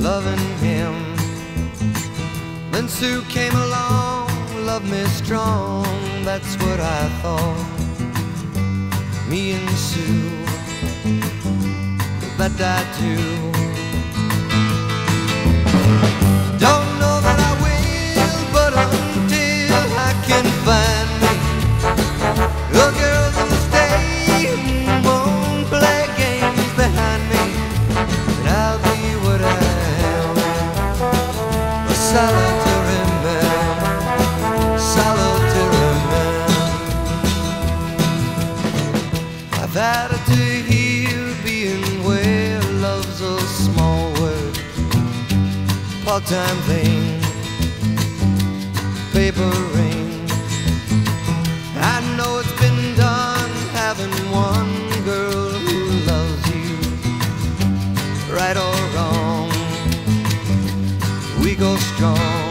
loving him. Then Sue came along, loved me strong, that's what I thought. Me and Sue, that I do. Don't know that I will, but until I can find me a girl who'll stay and won't play games behind me, and I'll be what I am, a solitary man, solitary man. I've had it to hear being where love's a small word, part-time thing, paper ring. I know it's been done having one girl who loves you, right or wrong, we go strong.